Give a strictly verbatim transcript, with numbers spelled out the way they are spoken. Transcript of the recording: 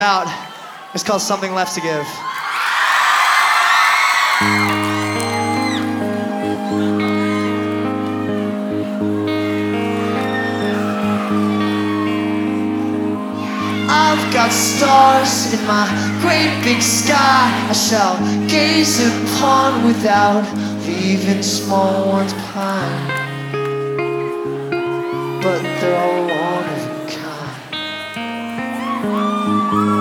out. It's called Something Left to Give. I've got stars in my great big sky I shall gaze upon without leaving small ones behind. But they're all one of a kind.